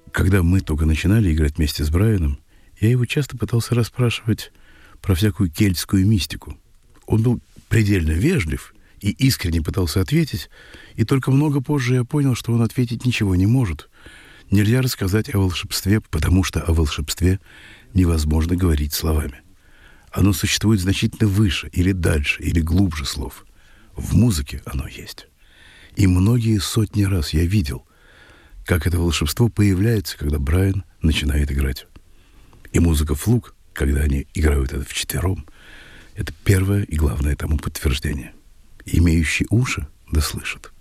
Когда мы только начинали играть вместе с Брайаном, я его часто пытался расспрашивать про всякую кельтскую мистику. Он был предельно вежлив и искренне пытался ответить, и только много позже я понял, что он ответить ничего не может. Нельзя рассказать о волшебстве, потому что о волшебстве невозможно говорить словами. Оно существует значительно выше, или дальше, или глубже слов. В музыке оно есть. И многие сотни раз я видел, как это волшебство появляется, когда Брайан начинает играть. И музыка Флук, когда они играют это вчетвером, это первое и главное тому подтверждение. Имеющий уши да слышит.